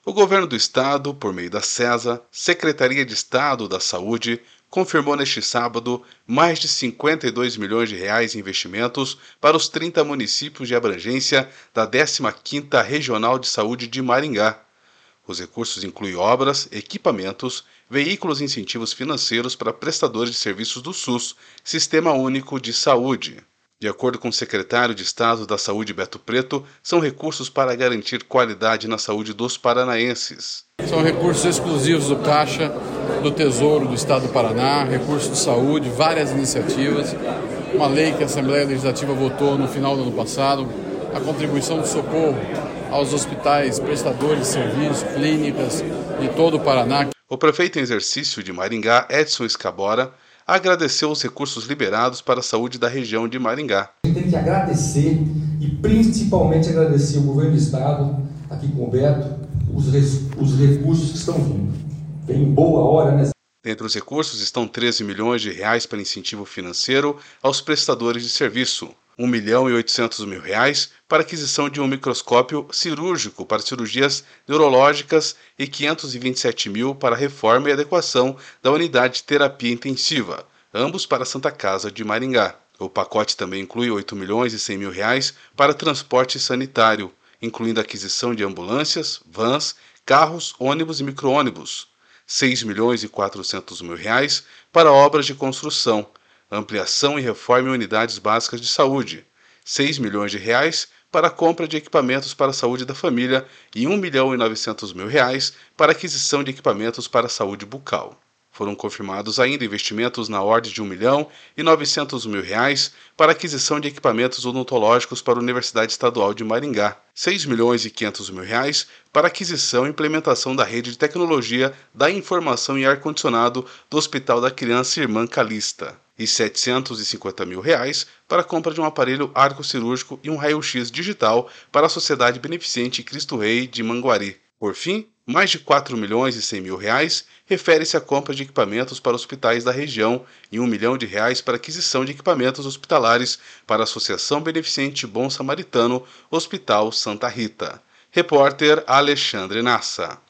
O governo do estado, por meio da SESA, Secretaria de Estado da Saúde, confirmou neste sábado mais de 52 milhões de reais em investimentos para os 30 municípios de abrangência da 15ª Regional de Saúde de Maringá. Os recursos incluem obras, equipamentos, veículos e incentivos financeiros para prestadores de serviços do SUS, Sistema Único de Saúde. De acordo com o secretário de Estado da Saúde, Beto Preto, são recursos para garantir qualidade na saúde dos paranaenses. São recursos exclusivos do Caixa, do Tesouro do Estado do Paraná, recursos de saúde, várias iniciativas, uma lei que a Assembleia Legislativa votou no final do ano passado, a contribuição de socorro aos hospitais, prestadores de serviços, clínicas de todo o Paraná. O prefeito em exercício de Maringá, Edson Escabora, agradeceu os recursos liberados para a saúde da região de Maringá. A gente tem que agradecer e principalmente agradecer o governo do estado, aqui com o Beto, os recursos que estão vindo. Vem em boa hora, né? Dentre os recursos estão 13 milhões de reais para incentivo financeiro aos prestadores de serviço, 1.800.000 reais para aquisição de um microscópio cirúrgico para cirurgias neurológicas e 527 mil para reforma e adequação da unidade de terapia intensiva, ambos para a Santa Casa de Maringá. O pacote também inclui 8.100.000 reais para transporte sanitário, incluindo a aquisição de ambulâncias, vans, carros, ônibus e micro-ônibus, 6.400.000 reais para obras de construção, ampliação e reforma em unidades básicas de saúde, 6 milhões de reais para a compra de equipamentos para a saúde da família e 1.900.000 reais para aquisição de equipamentos para a saúde bucal. Foram confirmados ainda investimentos na ordem de 1.900.000 reais para aquisição de equipamentos odontológicos para a Universidade Estadual de Maringá, 6.500.000 reais para aquisição e implementação da rede de tecnologia da informação e ar-condicionado do Hospital da Criança Irmã Calista, e 750.000 reais para a compra de um aparelho arco-cirúrgico e um raio-x digital para a Sociedade Beneficente Cristo Rei de Manguari. Por fim, mais de 4.100.000 reais refere-se à compra de equipamentos para hospitais da região e 1 milhão de reais para aquisição de equipamentos hospitalares para a Associação Beneficente Bom Samaritano Hospital Santa Rita. Repórter Alexandre Nassa.